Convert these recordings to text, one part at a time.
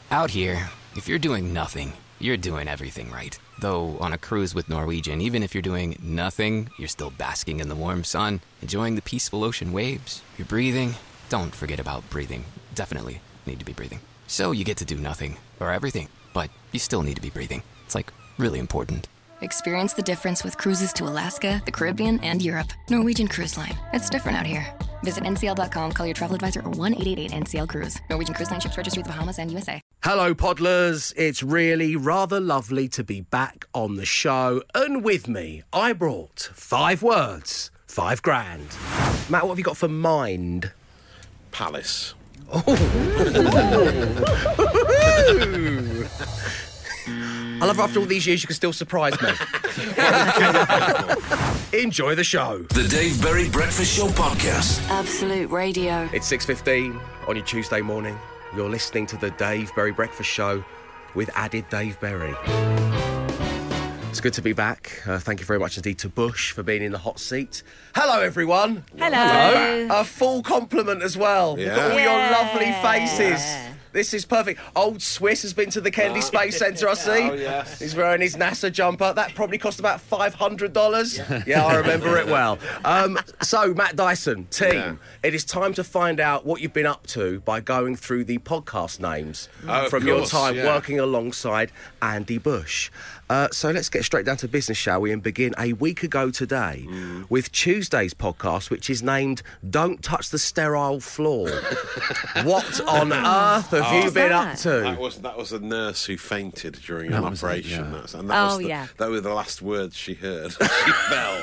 Out here, if you're doing nothing, you're doing everything right. Though on a cruise with Norwegian, even if you're doing nothing, you're still basking in the warm sun, enjoying the peaceful ocean waves. You're breathing. Don't forget about breathing. Definitely need to be breathing. So you get to do nothing, or everything, but you still need to be breathing. It's like really important. Experience the difference with cruises to Alaska, the Caribbean, and Europe. Norwegian Cruise Line. It's different out here. Visit ncl.com, call your travel advisor, or 1-888-NCL-CRUISE. Norwegian Cruise Line ships registry the Bahamas and USA. Hello, Podlers. It's really rather lovely to be back on the show. And with me, I brought 5 words, $5,000. Matt, what have you got for mind? Palace. I love after all these years you can still surprise me. Enjoy the show. The Dave Berry Breakfast Show Podcast. Absolute Radio. It's 6:15 on your Tuesday morning. You're listening to the Dave Berry Breakfast Show with added Dave Berry. It's good to be back. Thank you very much indeed to Bush for being in the hot seat. Hello, everyone. Hello. A full complement as well. Yeah. Look at all your lovely faces. This is perfect. Old Swiss has been to the Kennedy Space Centre, I see. Oh, yes. He's wearing his NASA jumper. That probably cost about $500. Yeah, I remember it well. So, Matt Dyson, team, It is time to find out what you've been up to by going through the podcast names from your time working alongside Andy Bush. So let's get straight down to business, shall we, and begin a week ago today with Tuesday's podcast, which is named Don't Touch the Sterile Floor. What on earth have you been up to? That was a nurse who fainted during an operation. That were the last words she heard. She fell.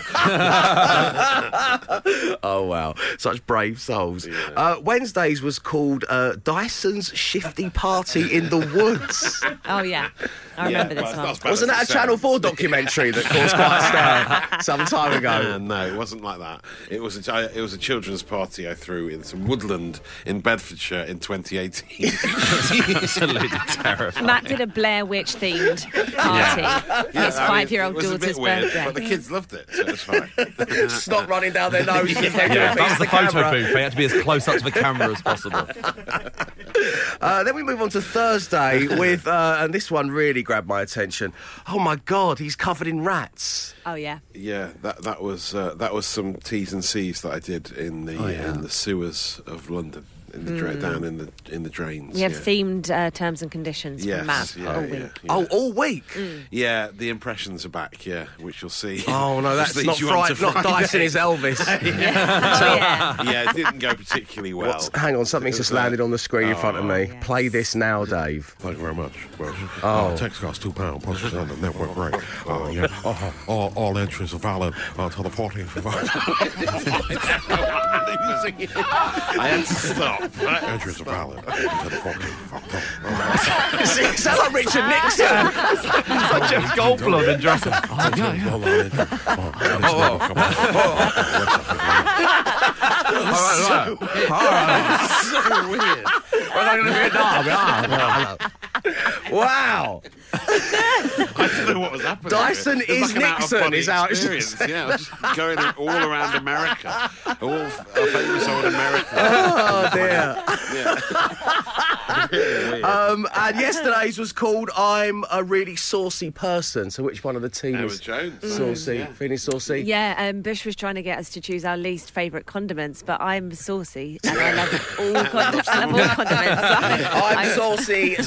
Oh, wow. Such brave souls. Yeah. Wednesday's was called Dyson's Shifty Party in the Woods. Oh, yeah. I remember this one. Wasn't that a Channel 4 documentary that caused quite a stir some time ago? No, it wasn't like that. It was a children's party I threw in some woodland in Bedfordshire in 2018. Absolutely terrifying. Matt did a Blair Witch themed party for his 5-year-old daughter's birthday. But the kids loved it, so it was fine. Snot running down their noses. That was the photo booth. They had to be as close up to the camera as possible. Then we move on to Thursday with, and this one really grabbed my attention. Oh my God, he's covered in rats. Oh yeah. Yeah, that was some T's and C's that I did in the sewers of London. Down in the drains. We have themed terms and conditions from Matt all week. Yeah. Oh, all week? Yeah, the impressions are back, which you'll see. Oh, no, that's not Dyson is Elvis. Yeah, it didn't go particularly well. Hang on, something's just landed on the screen in front of me. Yes. Play this now, Dave. Thank you very much. Text costs £2. Postage on the network rate. All entries are valid until the 14th of I had to stop. Entries are valid until the 14th of October. It sounds like Richard Nixon. It's like Jeff Goldblum in Jurassic. So weird. Wow. I don't know what was happening. Dyson is Nixon is out. Yeah, just going all around America. All famous old America. Oh, dear. Yeah. And yesterday's was called I'm a Really Saucy Person. So which one of the team Emma is Jones. saucy? Feeling saucy? Yeah, Bush was trying to get us to choose our least favourite condiments, but I'm saucy and I love all condiments. I'm saucy.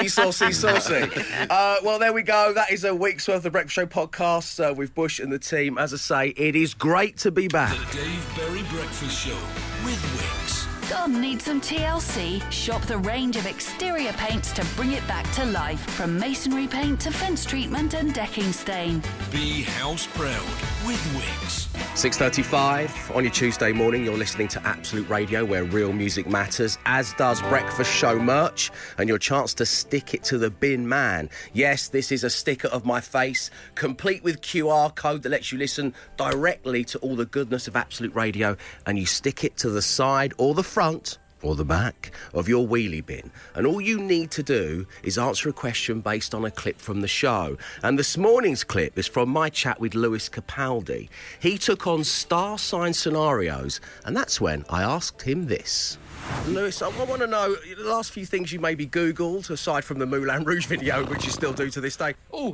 Well, there we go. That is a week's worth of Breakfast Show podcasts with Bush and the team. As I say, it is great to be back. The Dave Berry Breakfast Show with Wix. Gone need some TLC? Shop the range of exterior paints to bring it back to life. From masonry paint to fence treatment and decking stain. Be house proud with Wix. 6:35 on your Tuesday morning. You're listening to Absolute Radio, where real music matters, as does Breakfast Show merch, and your chance to stick it to the bin man. Yes, this is a sticker of my face, complete with QR code that lets you listen directly to all the goodness of Absolute Radio, and you stick it to the side or the front or the back of your wheelie bin. And all you need to do is answer a question based on a clip from the show. And this morning's clip is from my chat with Lewis Capaldi. He took on star sign scenarios, and that's when I asked him this. Lewis, I want to know the last few things you maybe Googled, aside from the Moulin Rouge video, which you still do to this day. Oh.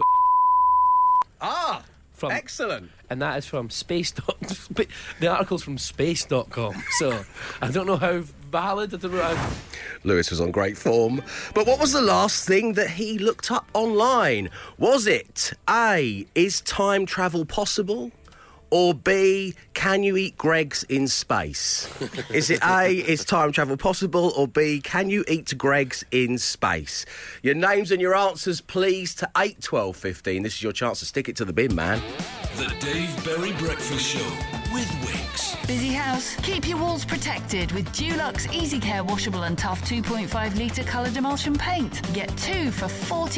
Excellent. And that is from Space. The article's from Space.com, so I don't know how valid. I don't know how... Lewis was on great form. But what was the last thing that he looked up online? Was it A, is time travel possible? Or B, can you eat Greggs in space? Is it A, is time travel possible? Or B, can you eat Greggs in space? Your names and your answers, please, to 8 12 15. This is your chance to stick it to the bin, man. The Dave Berry Breakfast Show with Wix. Busy house? Keep your walls protected with Dulux Easy Care Washable and Tough 2.5 litre coloured emulsion paint. Get 2 for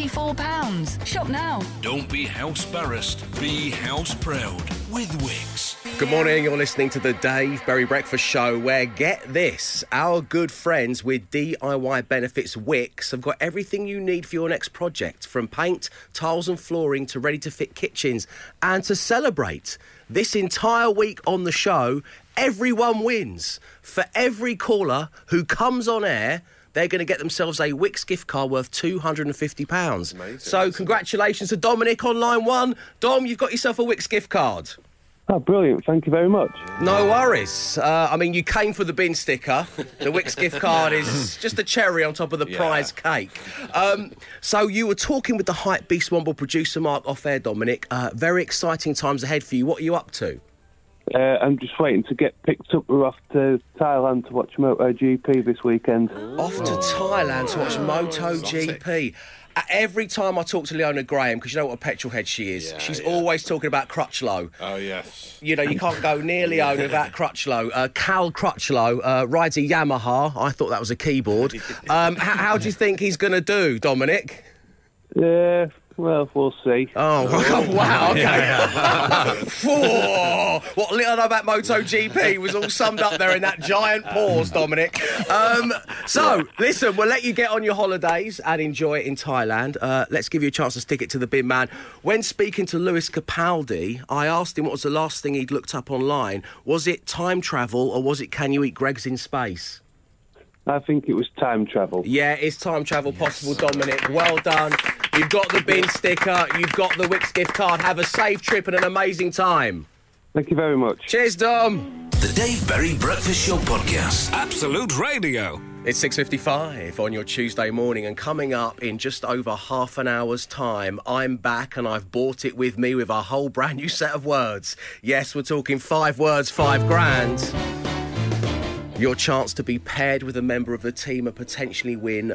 £44. Shop now. Don't be house barrassed, be house proud with Wix. Good morning, you're listening to the Dave Berry Breakfast Show, where, get this, our good friends with DIY Benefits Wix have got everything you need for your next project, from paint, tiles and flooring to ready-to-fit kitchens. And to celebrate, this entire week on the show, everyone wins. For every caller who comes on air, they're going to get themselves a Wix gift card worth £250. Amazing. So congratulations to Dominic on line 1. Dom, you've got yourself a Wix gift card. Oh, brilliant. Thank you very much. No worries. I mean, you came for the bin sticker. The Wix gift card is just a cherry on top of the prize cake. So you were talking with the Hype Beast Womble producer, Mark, off air, Dominic. Very exciting times ahead for you. What are you up to? I'm just waiting to get picked up. We're off to Thailand to watch MotoGP this weekend. Off to Thailand to watch MotoGP. Every time I talk to Leona Graham, because you know what a petrol head she is, she's always talking about Crutchlow. Oh, yes. You know, you can't go near Leona without Crutchlow. Cal Crutchlow rides a Yamaha. I thought that was a keyboard. How do you think he's going to do, Dominic? Yeah, well, we'll see. Oh, wow, okay. What little I know about MotoGP was all summed up there in that giant pause, Dominic. So, listen, we'll let you get on your holidays and enjoy it in Thailand. Let's give you a chance to stick it to the bin man. When speaking to Lewis Capaldi, I asked him what was the last thing he'd looked up online. Was it time travel or was it can you eat Greggs in space? I think it was time travel. Yeah, it's time travel possible, Dominic. Well done. You've got the bin sticker. You've got the Wix gift card. Have a safe trip and an amazing time. Thank you very much. Cheers, Dom. The Dave Berry Breakfast Show podcast. Absolute Radio. It's 6:55 on your Tuesday morning, and coming up in just over half an hour's time, I'm back and I've brought it with me with a whole brand new set of words. Yes, we're talking 5 words, 5 grand. Your chance to be paired with a member of the team and potentially win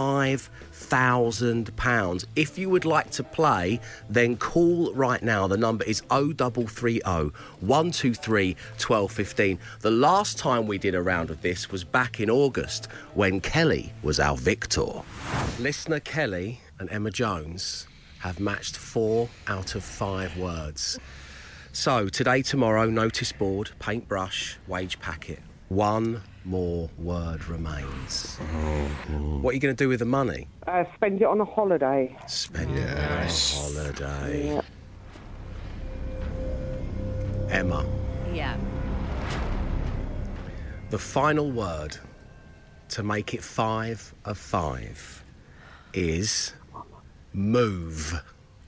£5,000. If you would like to play, then call right now. The number is 0330 123 1215. The last time we did a round of this was back in August when Kelly was our victor. Listener Kelly and Emma Jones have matched 4 out of 5 words. So today, tomorrow, notice board, paintbrush, wage packet. 1 more word remains. What are you going to do with the money? Spend it on a holiday. Spend it on a holiday. Yeah. Emma. Yeah. The final word to make it 5 of 5 is move.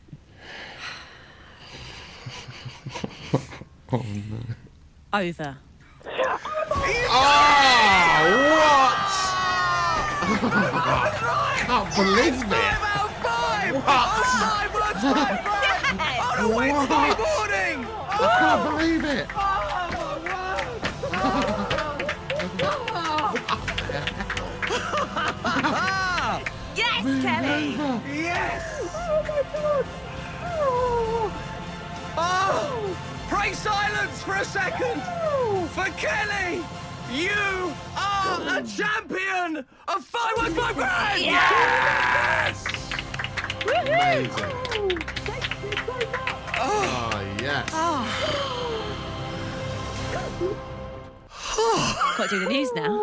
Oh, no. Over. Oh, what? I can't believe it. What? On a Wednesday morning! I can't believe it. Yes, Kelly! Yes! Oh, my God! Oh! Pray silence for a second! For Kelly! You are a champion of 515 grand! Yes! Amazing. Thank you so much. Oh, yes. Oh. got to do the news now.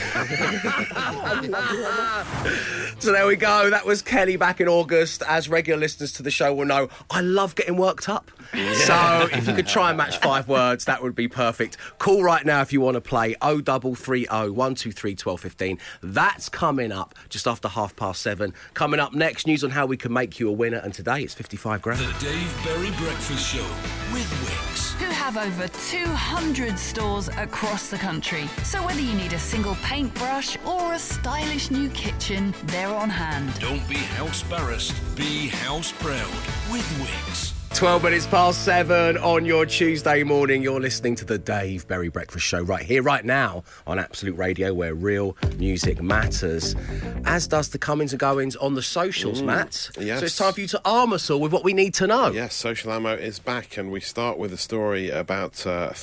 So there we go. That was Kelly back in August. As regular listeners to the show will know, I love getting worked up. Yeah. So if you could try and match 5 words, that would be perfect. Call right now if you want to play 0330 123 1215. That's coming up just after 7:30. Coming up next, news on how we can make you a winner. And today it's 55 grand. The Dave Berry Breakfast Show with Wix. Who have over 200 stores across the country. So whether you need a single paintbrush or a stylish new kitchen, they're on hand. Don't be house embarrassed, be house proud with Wix. 12 minutes past 7 on your Tuesday morning. You're listening to the Dave Berry Breakfast Show right here, right now on Absolute Radio, where real music matters. As does the comings and goings on the socials, Matt. Yes. So it's time for you to arm us all with what we need to know. Yes, Social Ammo is back, and we start with a story about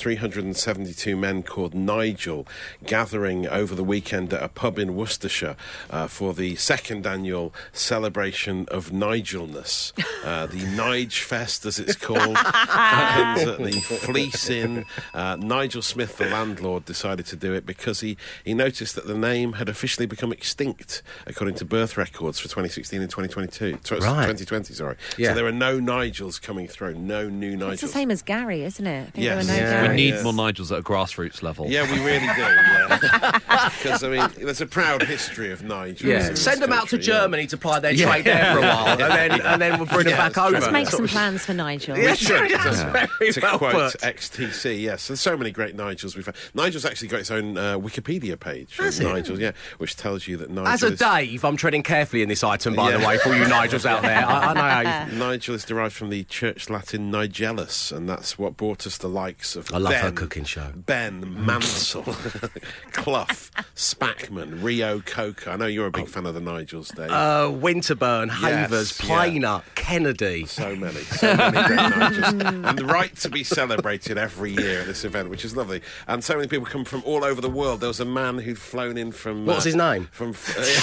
372 men called Nigel gathering over the weekend at a pub in Worcestershire for the second annual celebration of Nigelness. The Nige Fest, as it's called, happens at the Fleece Inn. Nigel Smith, the landlord, decided to do it because he noticed that the name had officially become extinct, according to birth records for 2016 and 2022. 2020, sorry. Yeah. So there are no Nigels coming through, no new Nigels. It's the same as Gary, isn't it? I think Yes. there were no Yeah. We Garys. need more Nigels at a grassroots level. Yeah, we really do, yeah. Because, I mean, there's a proud history of Nigels. Yeah, in send this them out to country, Germany to ply their trade there for a while, and then we'll bring them back over. Let's make some plans for Nigel. Yeah, Should, very to well quote put. XTC, yes. There's so many great Nigels we've had. Nigel's actually got its own Wikipedia page. Has it? Nigel, yeah, which tells you that Nigel As a is... Dave, I'm treading carefully in this item, by the Yeah. way, for all you Nigels out there. I know how you... Nigel is derived from the Church Latin Nigellus, and that's what brought us the likes of I love Ben, her cooking show. Ben Mansell, Clough, Spackman, Rio Coker. I know you're a big fan of the Nigels, Dave. Winterburn, Havers, Plainer, Kennedy. So many great Nigels. And the right to be celebrated every year at this event, which is lovely. And so many people come from all over the world. There was a man who'd flown in from... What was his name? Who'd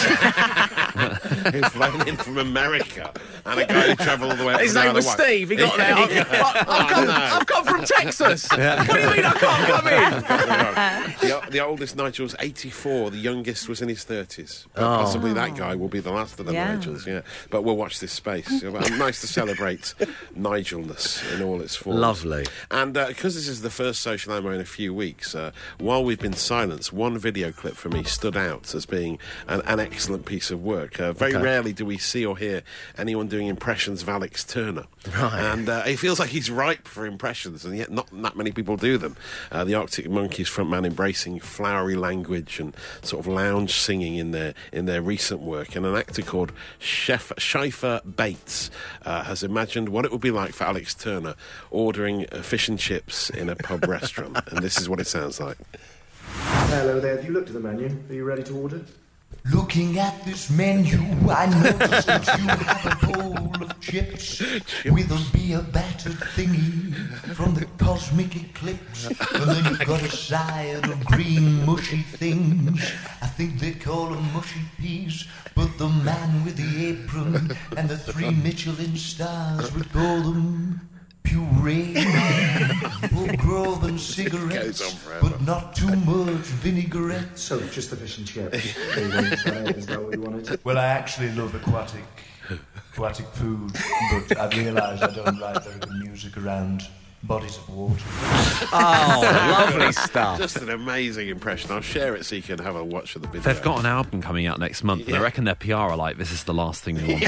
flown in from America. And a guy who travelled all the way up His from name was Isle of Wight. Steve. He got there. I've come from Texas. What do you mean I can't come in? The oldest Nigel was 84. The youngest was in his 30s. But possibly that guy will be the last of the Nigels. Yeah. But we'll watch this space. Nice to celebrate Nigelness in all its forms. Lovely. And because this is the first Social Ammo in a few weeks, while we've been silenced, one video clip for me stood out as being an excellent piece of work. Very rarely do we see or hear anyone doing impressions of Alex Turner. Right. And it feels like he's ripe for impressions, and yet not that many people do them. The Arctic Monkeys frontman embracing flowery language and sort of lounge singing in their recent work, and an actor called Schiffer Bates has imagined what it would be like for Alex Turner ordering fish and chips in a pub restaurant, and this is what it sounds like. Hello there, have you looked at the menu? Are you ready to order? Looking at this menu, I noticed that you have a bowl of chips with a beer battered thingy from the cosmic eclipse. And then you've got a side of green mushy things. I think they call them mushy peas, but the man with the apron and the 3 Michelin stars would call them puree. Or grove and cigarettes, but not too much vinaigrette. So, just the fish and chips. Is that what you wanted? Well, I actually love aquatic food, but I've realised I don't write very good music around bodies of water. Oh, lovely stuff. Just an amazing impression. I'll share it so you can have a watch of the video. They've got an album coming out next month, and I reckon their PR are like, this is the last thing we want.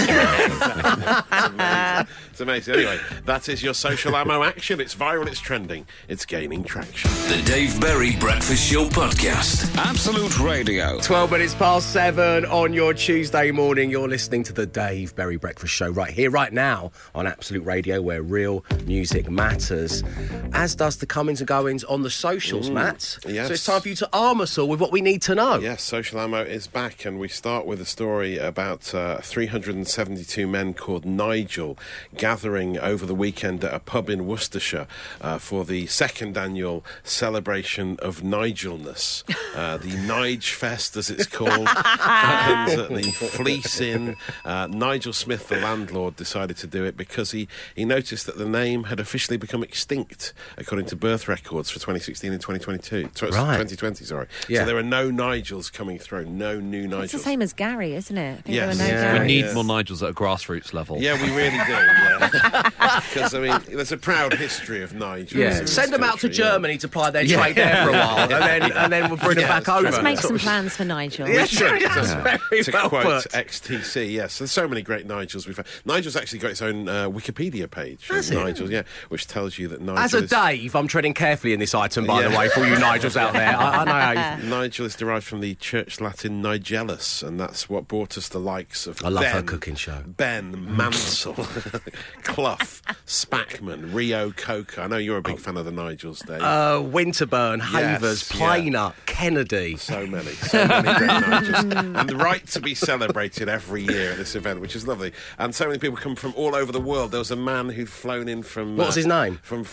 It's amazing. Anyway, that is your Social Ammo action. It's viral, it's trending, it's gaining traction. The Dave Berry Breakfast Show Podcast. Absolute Radio. 12 minutes past 7 on your Tuesday morning. You're listening to the Dave Berry Breakfast Show right here, right now on Absolute Radio, where real music matters. As does the comings and goings on the socials, Matt. Yes. So it's time for you to arm us all with what we need to know. Yes, Social Ammo is back, and we start with a story about 372 men called Nigel gathering over the weekend at a pub in Worcestershire for the second annual celebration of Nigelness. The Nige Fest, as it's called, happens at the Fleece Inn. Nigel Smith, the landlord, decided to do it because he noticed that the name had officially become extinct, according to birth records for 2016 and 2022. Right. 2020, sorry. Yeah. So there are no Nigels coming through, no new Nigels. It's the same as Gary, isn't it? I think Yes. there were no Yeah. We Garys. need more Nigels at a grassroots level. Yeah, we really do. Yeah. Because I mean, there's a proud history of Nigels. Yeah, in this send them out to country, Germany to ply their trade there for a while, and then we'll bring them back over. Let's make some plans for Nigel. Yeah, Sure, very to well quote put. XTC, yes. There's so many great Nigels we've had. Nigel's actually got its own Wikipedia page. Has it? Nigel, yeah, which tells you that Nigel As a is... Dave, I'm treading carefully in this item, by the Yeah. way, for all you Nigels out there. I know how you... Nigel is derived from the Church Latin Nigellus, and that's what brought us the likes of I love her Ben, cooking show. Ben Mansell, Clough, Spackman, Rio Coker. I know you're a big fan of the Nigels, Dave. Winterburn, Havers, Yes, Plainer, Kennedy. So many great Nigels. And the right to be celebrated every year at this event, which is lovely. And so many people come from all over the world. There was a man who'd flown in from... What was his name? Who'd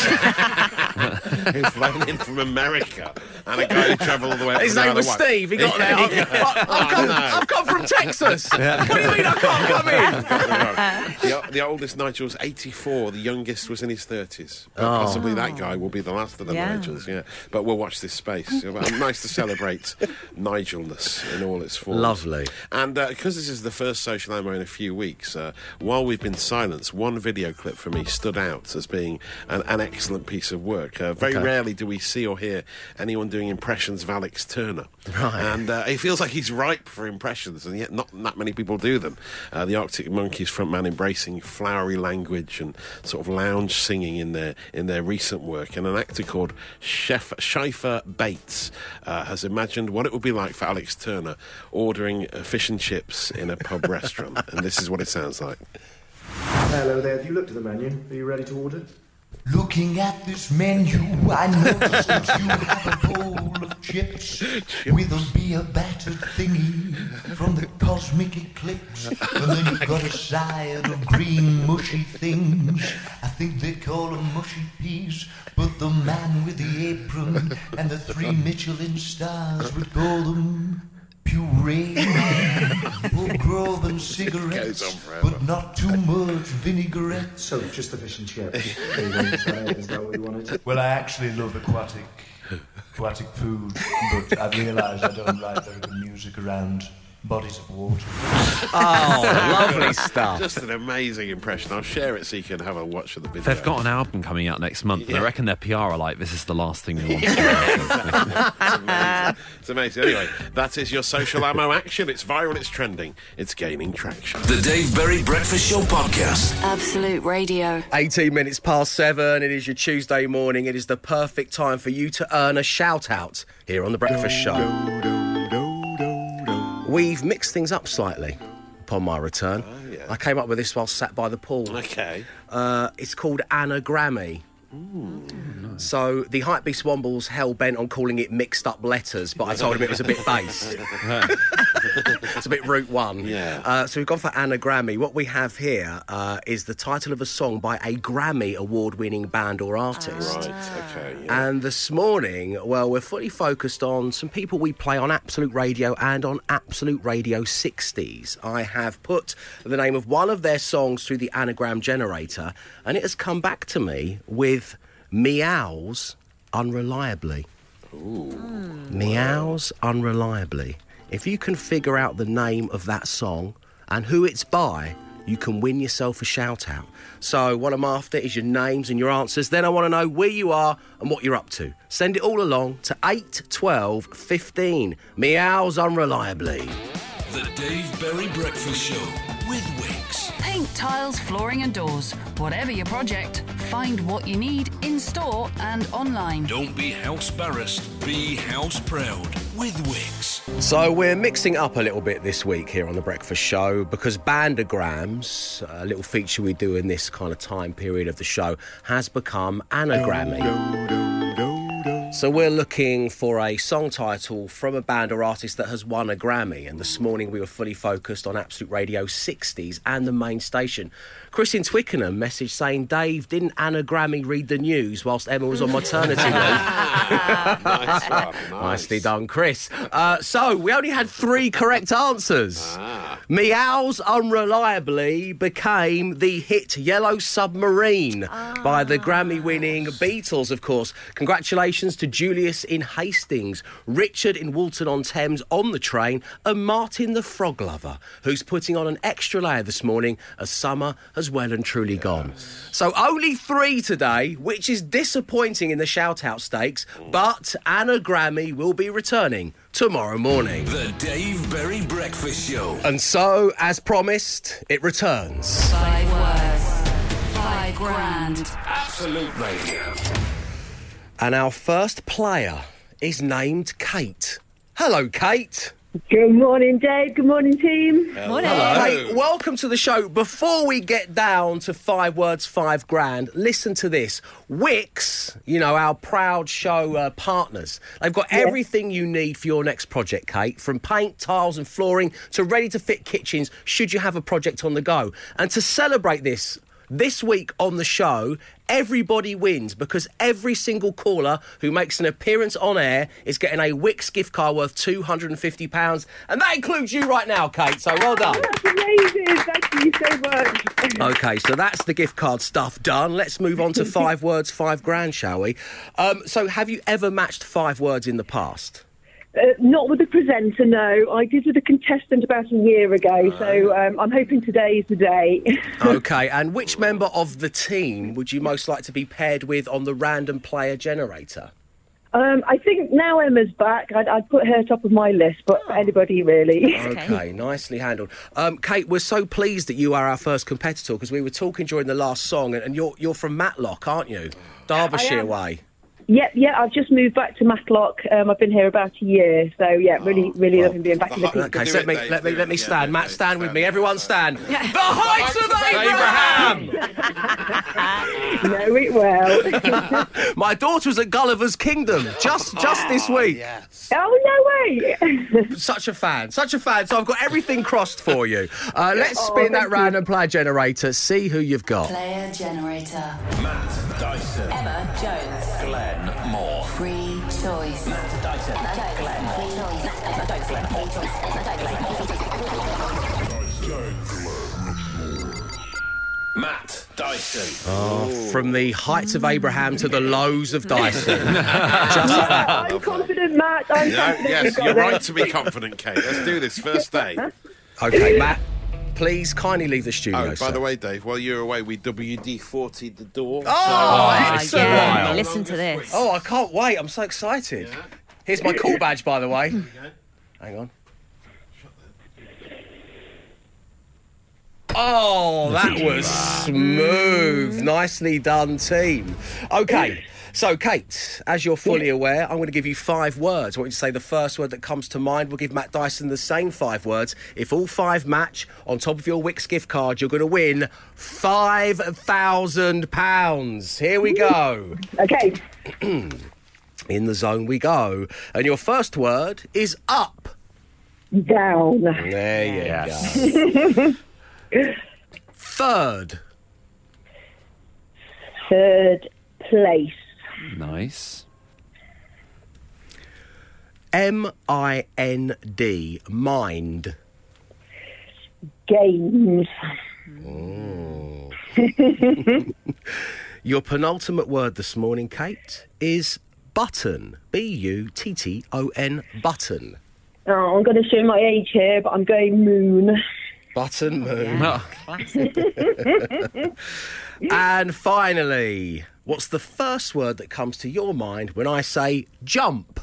flown in from America. And a guy who travelled all the way up His from name was Isle of Wight. Steve. He got there. I've come from Texas. What do you mean I can't come in? The oldest Nigel was 84. The youngest was in his 30s. But possibly that guy will be the last of the Nigels, yeah. But we'll watch this space. Nice to celebrate Nigelness in all its forms. Lovely. And because this is the first Social Ammo in a few weeks, while we've been silenced, one video clip for me stood out as being an excellent piece of work. Very rarely do we see or hear anyone doing impressions of Alex Turner. Right. And it feels like he's ripe for impressions, and yet not that many people do them. The Arctic Monkeys frontman embracing flowery language and sort of lounge singing in their recent work, and an actor called Schaefer Bates has imagined what it would be like for Alex Turner ordering fish and chips in a pub restaurant, and this is what it sounds like. Hello there, have you looked at the menu? Are you ready to order? Looking at this menu, I noticed that you have a bowl of chips with a beer battered thingy from the cosmic eclipse. And then you've got a side of green mushy things. I think they call them mushy peas, but the man with the apron and the 3 Michelin stars would call them puree. Or grove and cigarettes, but not too much vinaigrette. So, just the fish and chips. Is that what you wanted? Well, I actually love aquatic food, but I've realised I don't write very good music around bodies of water. Oh, lovely stuff. Just an amazing impression. I'll share it so you can have a watch of the video. They've got an album coming out next month, and I reckon their PR are like, this is the last thing we want. It's amazing. Anyway, that is your Social Ammo action. It's viral, it's trending, it's gaining traction. The Dave Berry Breakfast Show Podcast. Absolute Radio. 18 minutes past 7. It is your Tuesday morning. It is the perfect time for you to earn a shout-out here on The Breakfast Show. We've mixed things up slightly upon my return. yeah. I came up with this while sat by the pool. Okay. It's called Anagrammy. So the Hypebeast Womble's hell-bent on calling it mixed up letters, but I told him it was a bit base. It's a bit Route 1. Yeah. So we've gone for Anagrammy. What we have here is the title of a song by a Grammy award-winning band or artist. Right, okay. Yeah. And this morning, well, we're fully focused on some people we play on Absolute Radio and on Absolute Radio 60s. I have put the name of one of their songs through the anagram generator, and it has come back to me with Meows Unreliably. Meows Unreliably. If you can figure out the name of that song and who it's by, you can win yourself a shout-out. So what I'm after is your names and your answers. Then I want to know where you are and what you're up to. Send it all along to 8 12 15. Meows Unreliably. The Dave Berry Breakfast Show with Wix. Paint, tiles, flooring and doors. Whatever your project, find what you need in store and online. Don't be house barrassed, be house proud with Wix. So we're mixing up a little bit this week here on The Breakfast Show because Bandagrams, a little feature we do in this kind of time period of the show, has become Anagrammy. So we're looking for a song title from a band or artist that has won a Grammy, and this morning we were fully focused on Absolute Radio 60s and the main station. Chris in Twickenham messaged saying, Dave, didn't Anna Grammy read the news whilst Emma was on maternity leave? Nice one, nice. Nicely done, Chris. So we only had 3 correct answers. Meows unreliably became the hit Yellow Submarine by the Grammy-winning Beatles, of course. Congratulations to Julius in Hastings, Richard in Walton-on-Thames on the train, and Martin the Frog Lover, who's putting on an extra layer this morning as summer has well and truly gone. So only 3 today, which is disappointing in the shout-out stakes, but Anna Grammy will be returning tomorrow morning. The Dave Berry Breakfast Show. And so, as promised, it returns. 5 words, 5 grand. Absolute Radio. And our first player is named Kate. Hello, Kate. Good morning, Dave. Good morning, team. Morning. Kate, welcome to the show. Before we get down to 5 words, 5 grand, listen to this. Wix, you know, our proud show partners, they've got everything you need for your next project, Kate, from paint, tiles and flooring to ready-to-fit kitchens, should you have a project on the go. And to celebrate this week on the show, everybody wins, because every single caller who makes an appearance on air is getting a Wix gift card worth £250. And that includes you right now, Kate, so well done. That's amazing. Thank you so much. OK, so that's the gift card stuff done. Let's move on to 5 words, 5 grand, shall we? So have you ever matched 5 words in the past? Not with a presenter, no. I did with a contestant about a year ago, so I'm hoping today is the day. OK, and which member of the team would you most like to be paired with on the random player generator? I think now Emma's back, I'd put her top of my list, but anybody really. OK, nicely handled. Kate, we're so pleased that you are our first competitor, because we were talking during the last song, and you're from Matlock, aren't you? Derbyshire way. Yep, I've just moved back to Matlock. I've been here about a year, so really loving being back in the country. Okay, so let me stand. Matt, stand with me. Everyone stand. The Heights of Abraham! Know it well. My daughter was at Gulliver's Kingdom just this week. Yes. Oh, no way. Such a fan. So I've got everything crossed for you. Let's spin that random player generator, see who you've got. Player generator. Matt Dyson. Emma Jones. Glenn Moore. Free choice. Matt Dyson. Glenn Matt Dyson. Oh, from the heights of Abraham to the lows of Dyson. Just like that. I'm confident, Matt. I'm confident. Yes, you've got you're this. right to be confident, Kate. Let's do this first day. OK, Matt, please kindly leave the studio, Oh, by the way, Dave, while you were away, we WD-40'd the door. Excellent. Yeah, listen to this. Oh, I can't wait. I'm so excited. Here's my call badge, by the way. Hang on. Oh, that was smooth. Nicely done, team. OK, so, Kate, as you're fully aware, I'm going to give you 5 words. I want you to say the first word that comes to mind. We'll give Matt Dyson the same 5 words. If all 5 match, on top of your Wix gift card, you're going to win £5,000. Here we go. OK. In the zone we go. And your first word is up. Down. There you go. Third place. Nice. M-I-N-D. Mind. Games. Oh. Your penultimate word this morning, Kate, is button. B-U-T-T-O-N. Button. Oh, I'm going to show my age here, but I'm going moon. Button moon. Yeah. And finally, what's the first word that comes to your mind when I say jump?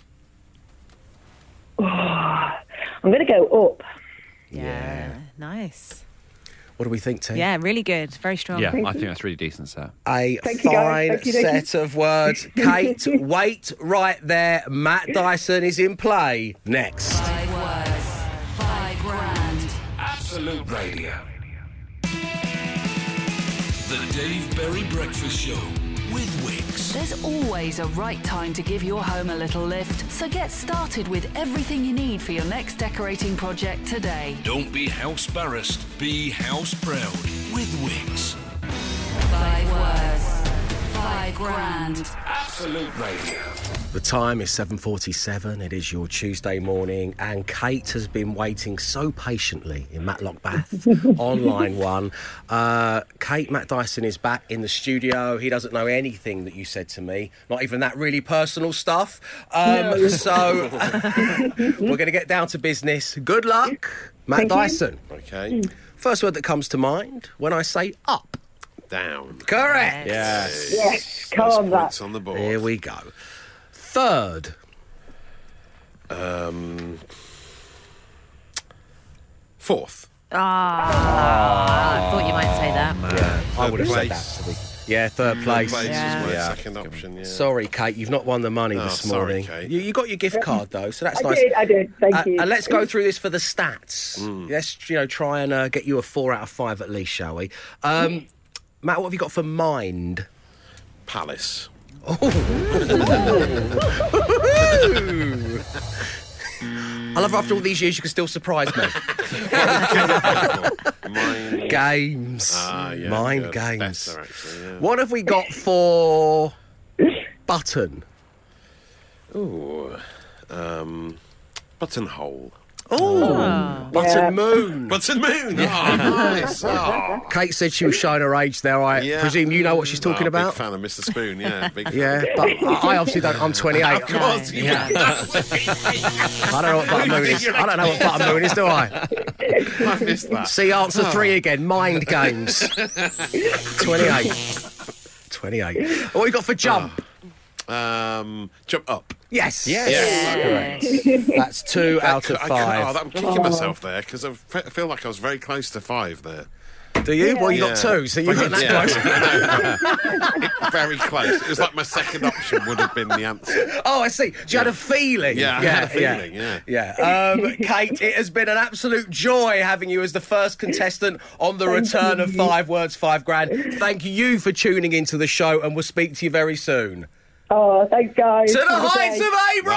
Oh, I'm going to go up. Yeah, nice. What do we think, team? Yeah, really good. Very strong. Yeah, I think that's really decent, sir. A Thank you, guys. fine Thank you, thank set of words. Kate, wait right there. Matt Dyson is in play next. 5 words, 5 grand. Absolute Radio. The Dave Berry Breakfast Show with Wix. There's always a right time to give your home a little lift, so get started with everything you need for your next decorating project today. Don't be house barrassed, be house proud with Wix. 5 words, 5 grand. Absolute Radio. The time is 7:47. It is your Tuesday morning, and Kate has been waiting so patiently in Matlock Bath on line 1. Kate, Matt Dyson is back in the studio. He doesn't know anything that you said to me, not even that really personal stuff. So we're going to get down to business. Good luck, Matt Dyson. Okay. First word that comes to mind when I say up. Down. Correct. Yes. Yes, come on, Matt. Points on the board. Here we go. Third. Fourth. I thought you might say that. I would have said place. that. Yeah, third place. Third place Yeah. was my Yeah. second option, yeah. Sorry, Kate, you've not won the money Oh, this sorry, morning. Kate. You got your gift card though, so that's I nice. did. Thank you. And let's go through this for the stats. Let's try and get you a 4 out of 5 at least, shall we? Matt, what have you got for mind? Palace. I love after all these years you can still surprise me. Games. Yeah, Mind good. games. Better, actually, yeah. What have we got for button? Ooh. Buttonhole. Oh, button moon. Button moon. Oh, nice. Oh. Kate said she was showing her age there. I presume you know what she's talking about. Big fan of Mr. Spoon, yeah. Big fan. Yeah, but I obviously don't. I'm 28. Of course, yeah. I don't know what button moon is. I don't know what button moon is, do I? I missed that. See, answer 3 again. Mind games. 28. What have you got for jump? Jump up. Yes. Yes. That's 2 out of 5. I'm kicking myself there because I feel like I was very close to 5 there. Do you? Well, you got 2, so you got that close. Very close. It was like my second option would have been the answer. Oh, I see. You had a feeling. Yeah, I had a feeling, yeah. Kate, it has been an absolute joy having you as the first contestant on the return of 5 words, 5 grand. Thank you for tuning into the show, and we'll speak to you very soon. Oh, thanks, guys. To the Have a heights day. of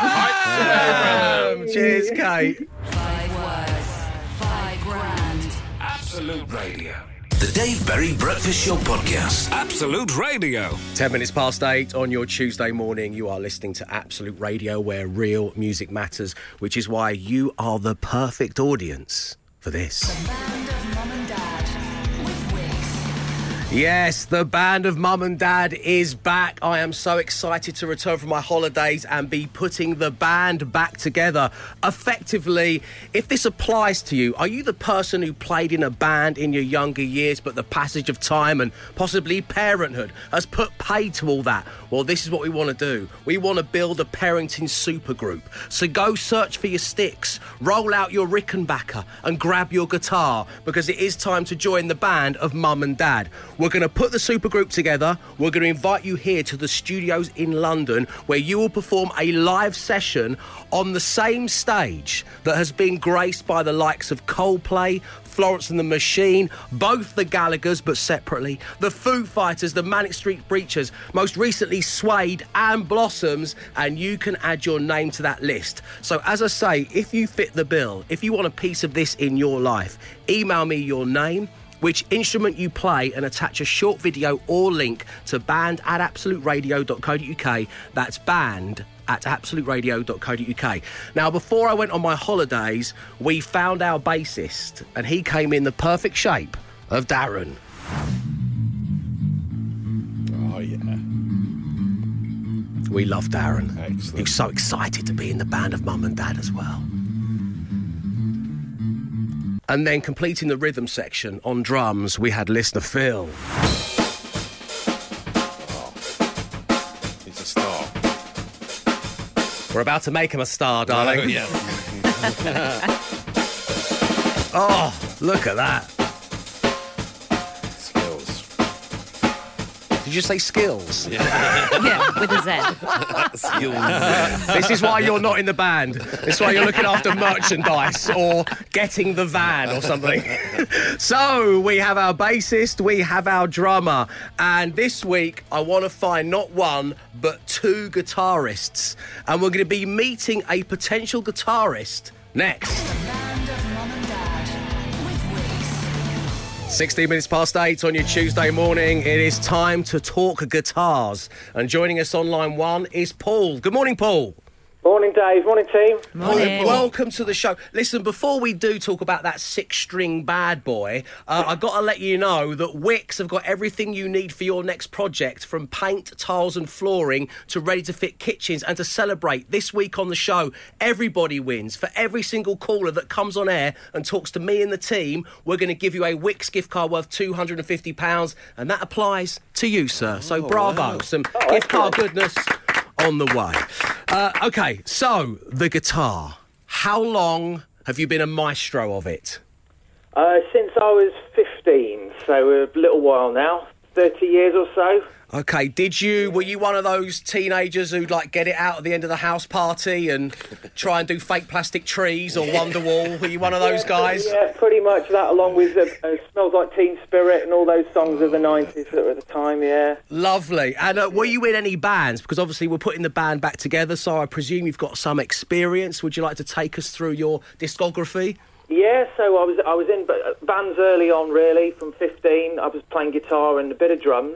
Abraham! Cheers, Kate. 5 words, 5 grand. Absolute Radio. The Dave Berry Breakfast Show Podcast. Absolute Radio. 10 minutes past 8 on your Tuesday morning. You are listening to Absolute Radio, where real music matters, which is why you are the perfect audience for this. Band of Mum and Dad with Wix. Yes, the band of Mum and Dad is back. I am so excited to return from my holidays and be putting the band back together. Effectively, if this applies to you, are you the person who played in a band in your younger years, but the passage of time and possibly parenthood has put paid to all that? Well, this is what we want to do. We want to build a parenting supergroup. So go search for your sticks, roll out your Rickenbacker and grab your guitar, because it is time to join the band of Mum and Dad. We're going to put the supergroup together. We're going to invite you here to the studios in London, where you will perform a live session on the same stage that has been graced by the likes of Coldplay, Florence and the Machine, both the Gallaghers but separately, the Foo Fighters, the Manic Street Preachers, most recently Suede and Blossoms, and you can add your name to that list. So as I say, if you fit the bill, if you want a piece of this in your life, email me your name, which instrument you play, and attach a short video or link to band@absoluteradio.co.uk. That's band@absoluteradio.co.uk. Now, before I went on my holidays, we found our bassist, and he came in the perfect shape of Darren. Oh, yeah. We love Darren. Excellent. He was so excited to be in the band of Mum and Dad as well. And then completing the rhythm section on drums, we had listener Phil. He's a star. We're about to make him a star, darling. Oh, yeah. Oh, look at that. Skills. Did Did you say skills? Yeah, with a Z. Skills. This is why you're not in the band. This is why you're looking after merchandise or getting the van or something. So, we have our bassist, we have our drummer, and this week I want to find not one, but two guitarists. And we're going to be meeting a potential guitarist next. 16 minutes past 8 on your Tuesday morning. It is time to talk guitars. And joining us on line one is Paul. Good morning, Paul. Morning, Dave. Morning, team. Morning. Welcome to the show. Listen, before we do talk about that six-string bad boy, I've got to let you know that Wickes have got everything you need for your next project, from paint, tiles and flooring to ready-to-fit kitchens. And to celebrate this week on the show, everybody wins. For every single caller that comes on air and talks to me and the team, we're going to give you a Wickes gift card worth £250, and that applies to you, sir. So bravo. Wow. Some gift card goodness on the way. OK, so the guitar. How long have you been a maestro of it? Since I was 15, so a little while now, 30 years or so. OK, were you one of those teenagers who'd like get it out at the end of the house party and try and do fake plastic trees or Wonderwall? Were you one of those guys? Yeah, pretty much that, along with Smells Like Teen Spirit and all those songs of the 90s that were at the time, yeah. Lovely. And were you in any bands? Because obviously we're putting the band back together, so I presume you've got some experience. Would you like to take us through your discography? Yeah, so I was in bands early on, really. From 15, I was playing guitar and a bit of drums.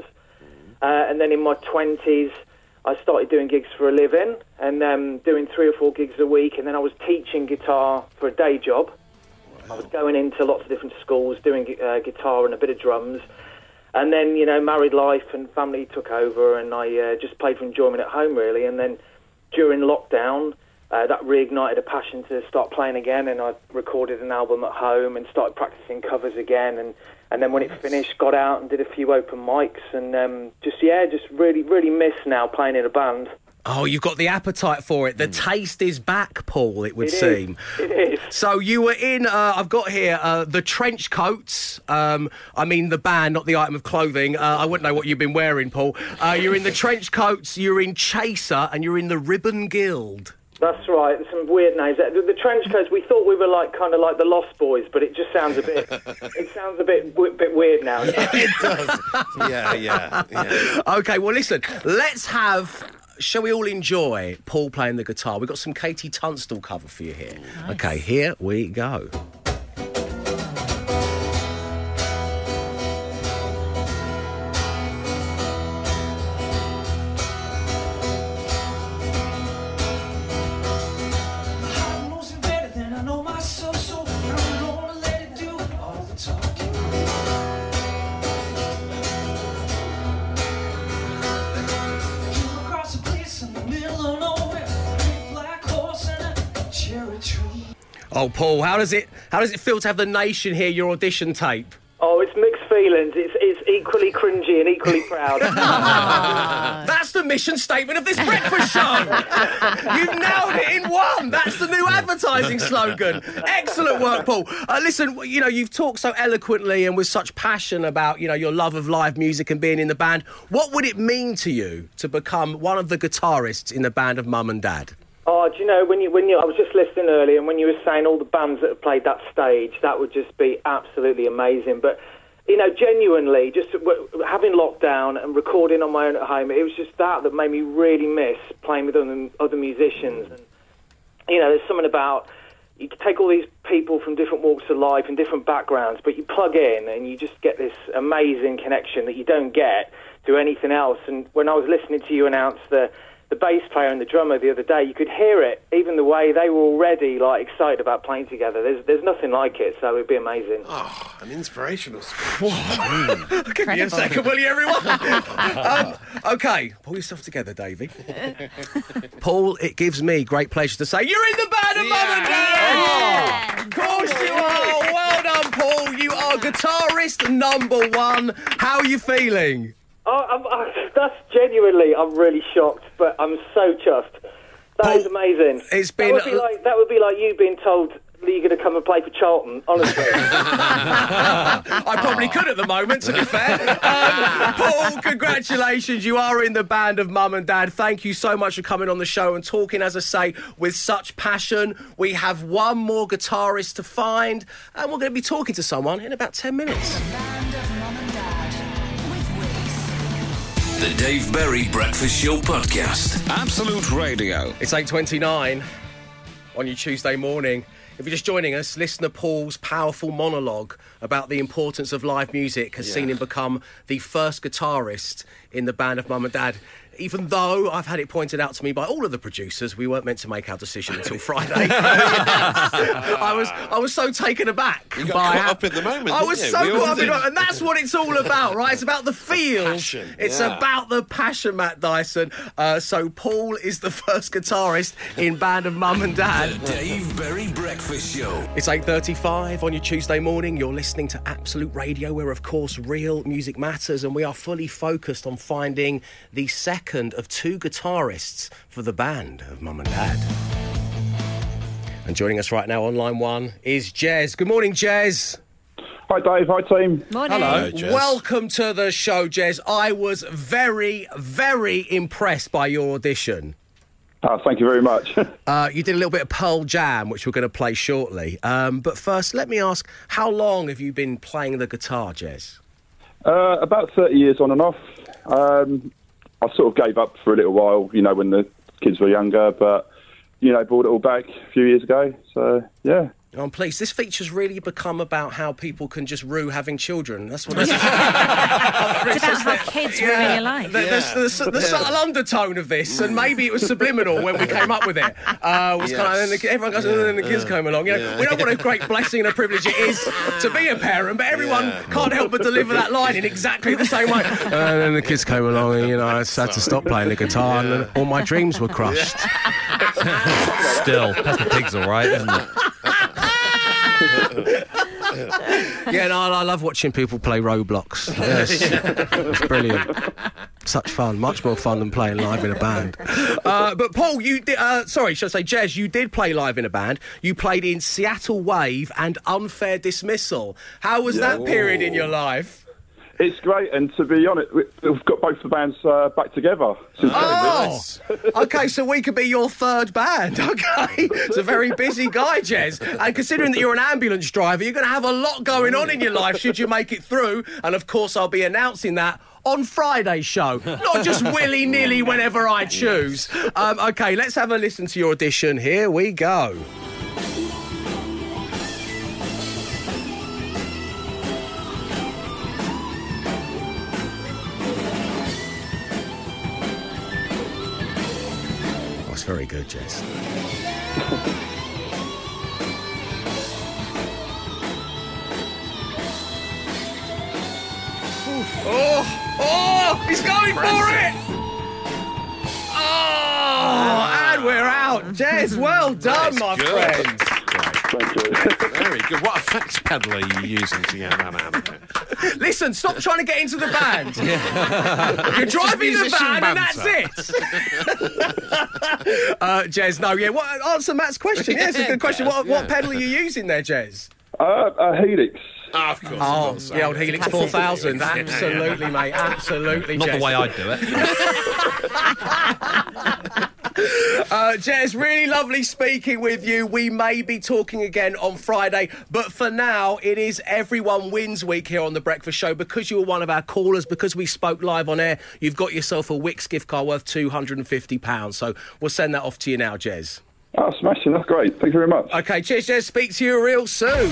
And then in my 20s, I started doing gigs for a living and doing 3 or 4 gigs a week. And then I was teaching guitar for a day job. Wow. I was going into lots of different schools, doing guitar and a bit of drums. And then, married life and family took over, and I just played for enjoyment at home, really. And then during lockdown, that reignited a passion to start playing again, and I recorded an album at home and started practicing covers again. And then when it finished, got out and did a few open mics, and just really, really miss now playing in a band. Oh, you've got the appetite for it. The taste is back, Paul, it would seem. It is. So you were in, I've got here, the trench coats. I mean the band, not the item of clothing. I wouldn't know what you've been wearing, Paul. You're in the trench coats, you're in Chaser, and you're in the Ribbon Guild. That's right. Some weird names. The trench coats. We thought we were kind of like the Lost Boys, but it just sounds a bit. It sounds a bit weird now. It does. Yeah. Okay. Well, listen. Shall we all enjoy Paul playing the guitar? We've got some Katie Tunstall cover for you here. Nice. Okay. Here we go. Oh, Paul, how does it feel to have the nation hear your audition tape? Oh, it's mixed feelings. It's equally cringy and equally proud. That's the mission statement of this breakfast show. You've nailed it in one. That's the new advertising slogan. Excellent work, Paul. Listen, you've talked so eloquently and with such passion about, your love of live music and being in the band. What would it mean to you to become one of the guitarists in the band of Mum and Dad? Oh, do you know, when you I was just listening earlier, and when you were saying all the bands that have played that stage, that would just be absolutely amazing. But, genuinely, just having lockdown and recording on my own at home, it was just that made me really miss playing with other musicians. And, there's something about, you take all these people from different walks of life and different backgrounds, but you plug in and you just get this amazing connection that you don't get to anything else. And when I was listening to you announce the bass player and the drummer the other day, you could hear it, even the way they were already excited about playing together. There's nothing like it, so it'd be amazing. Oh, an inspirational speech. Give me a second, will you, everyone? Okay, pull yourself together, Davey. Paul, it gives me great pleasure to say you're in the band of Mum and Dad! Of course you are! Well done, Paul. You are guitarist number 1. How are you feeling? That's genuinely, I'm really shocked, but I'm so chuffed. That is amazing. It's been that would be like you being told that you're going to come and play for Charlton, honestly. I probably could at the moment, to be fair. Paul, congratulations. You are in the band of Mum and Dad. Thank you so much for coming on the show and talking, as I say, with such passion. We have one more guitarist to find, and we're going to be talking to someone in about 10 minutes. The Dave Berry Breakfast Show Podcast. Absolute Radio. It's 8:29 on your Tuesday morning. If you're just joining us, listener Paul's powerful monologue about the importance of live music has seen him become the first guitarist in the band of Mum and Dad. Even though I've had it pointed out to me by all of the producers, we weren't meant to make our decision until Friday. I was so taken aback. You got caught up in the moment. I was so caught up in the moment, and that's what it's all about, right? It's about the feels. Passion, it's about the passion, Matt Dyson. So Paul is the first guitarist in band of Mum and Dad. The Dave Berry Breakfast Show. It's 8:35 on your Tuesday morning. You're listening to Absolute Radio, where, of course, real music matters, and we are fully focused on finding the second of two guitarists for the band of Mum and Dad. And joining us right now on line one is Jez. Good morning, Jez. Hi, Dave. Hi, team. Morning. Hello. Jez. Welcome to the show, Jez. I was very, very impressed by your audition. Thank you very much. You did a little bit of Pearl Jam, which we're going to play shortly. But first, let me ask, how long have you been playing the guitar, Jez? About 30 years on and off. I sort of gave up for a little while, you know, when the kids were younger, but, you know, brought it all back a few years ago. So, yeah. Oh, I'm pleased. This feature's really become about how people can just rue having children. That's what it's It's about how kids ruin your life. There's the subtle undertone of this, and maybe it was subliminal when we came up with it. Was kind of, and everyone goes, and then the kids came along. You know, we know what a great blessing and a privilege it is to be a parent, but everyone can't help but deliver that line in exactly the same way. And then the kids came along, and, you know, I just had to stop playing the guitar, and then all my dreams were crushed. Still, Peppa Pig's all right, isn't it? Yeah, no, I love watching people play Roblox. Yes, it's brilliant. Such fun, much more fun than playing live in a band. But Paul, you did, sorry, should I say, Jez, you did play live in a band. You played in Seattle Wave and Unfair Dismissal. How was that period in your life? It's great, and to be honest, we've got both the bands back together. Okay, so we could be your third band. Okay, it's a very busy guy, Jez. And considering that you're an ambulance driver, you're going to have a lot going on in your life should you make it through. And of course, I'll be announcing that on Friday's show, not just willy-nilly whenever I choose. Okay, let's have a listen to your audition. Here we go. Very good, Jez. Oh, he's going for it! Oh, and we're out. Jez, well done, my friend. Thank you. Very good. What effects pedal are you using to get that out of it? Listen, stop trying to get into the band. You're driving the van and that's it. Jez, no, yeah. Answer Matt's question. Yeah, it's a good question. What pedal are you using there, Jez? A Helix. Of course. The old Helix 4000. Absolutely, mate. Absolutely, Not Jez. the way I'd do it. Jez, really lovely speaking with you. We may be talking again on Friday, but for now, it is Everyone Wins Week here on The Breakfast Show. Because you were one of our callers, because we spoke live on air, you've got yourself a Wix gift card worth £250. So we'll send that off to you now, Jez. Oh, smashing. That's great. Thank you very much. Okay, cheers, Jez. Speak to you real soon.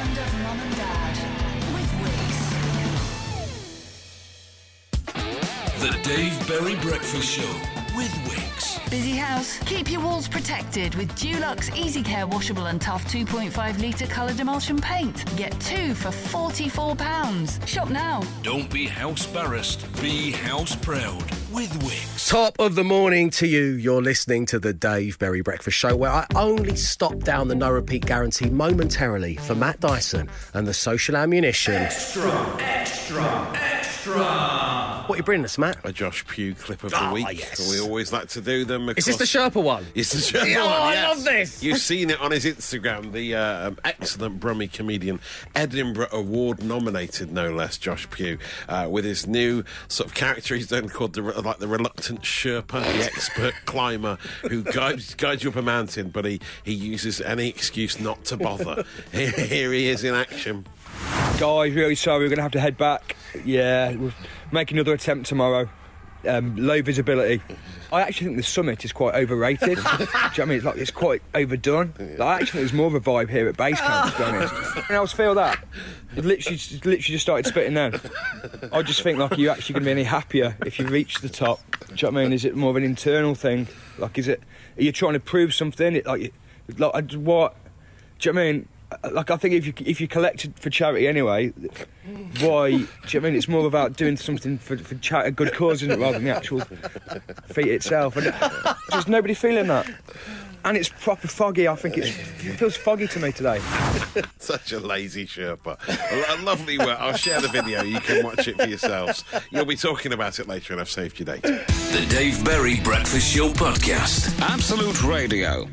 The Dave Berry Breakfast Show with Wix. Busy house? Keep your walls protected with Dulux Easy Care Washable and Tough 2.5 litre coloured emulsion paint. Get 2 for £44. Shop now. Don't be house embarrassed, be house proud with Wix. Top of the morning to you. You're listening to the Dave Berry Breakfast Show, where I only stop down the no repeat guarantee momentarily for Matt Dyson and the Social Ammunition. Extra, extra, extra. What are you bringing us, Matt? A Josh Pugh clip of the week. Yes. We always like to do them. Is this the Sherpa one? It's the Sherpa one, I yes. love this. You've seen it on his Instagram. The excellent Brummie comedian, Edinburgh Award nominated, no less, Josh Pugh, with his new sort of character he's done called the reluctant Sherpa, the expert climber who guides you up a mountain, but he uses any excuse not to bother. Here he is in action. Guys, really sorry, we're going to have to head back. Yeah, we'll make another attempt tomorrow. Low visibility. I actually think the summit is quite overrated. Do you know what I mean? It's quite overdone. I actually think there's more of a vibe here at base camp, to be honest. Anyone else feel that? It literally just started spitting then. I just think, like, are you actually going to be any happier if you reach the top? Do you know what I mean? Is it more of an internal thing? Like, are you trying to prove something? What? Do you know what I mean? Like, I think if you collect it for charity anyway, why? Do you know what I mean? It's more about doing something for a good cause, isn't it, rather than the actual feat itself. And there's nobody feeling that. And it's proper foggy. I think it feels foggy to me today. Such a lazy Sherpa. A lovely work. I'll share the video. You can watch it for yourselves. You'll be talking about it later, and I've saved your data. The Dave Berry Breakfast Show Podcast. Absolute Radio.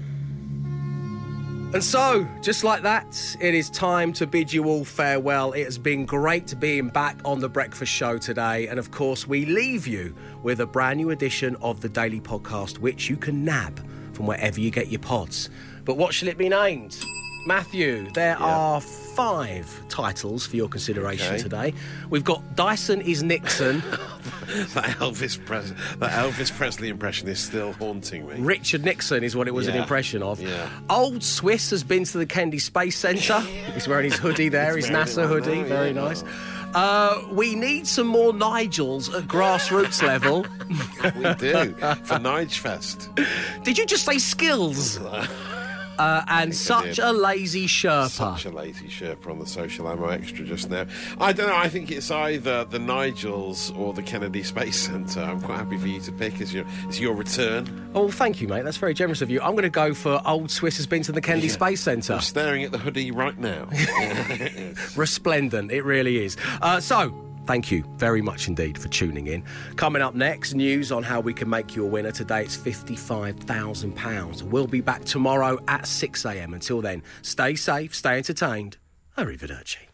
And so, just like that, it is time to bid you all farewell. It has been great being back on The Breakfast Show today. And of course, we leave you with a brand new edition of the Daily Podcast, which you can nab from wherever you get your pods. But what shall it be named? Matthew, there are 5 titles for your consideration today. We've got Dyson is Nixon. That Elvis Presley impression is still haunting me. Richard Nixon is what it was an impression of. Yeah. Old Swiss has been to the Kennedy Space Centre. He's wearing his hoodie there, his NASA hoodie. Very nice. We need some more Nigels at grassroots level. We do, for Nigefest. Did you just say skills? And such a lazy Sherpa. Such a lazy Sherpa on the Social Ammo Extra just now. I don't know, I think it's either the Nigels or the Kennedy Space Centre. I'm quite happy for you to pick as your return. Oh, thank you, mate. That's very generous of you. I'm going to go for Old Swiss has been to the Kennedy Space Centre. I'm staring at the hoodie right now. Resplendent, it really is. Thank you very much indeed for tuning in. Coming up next, news on how we can make you a winner. Today it's £55,000. We'll be back tomorrow at 6 a.m. Until then, stay safe, stay entertained. Arrivederci.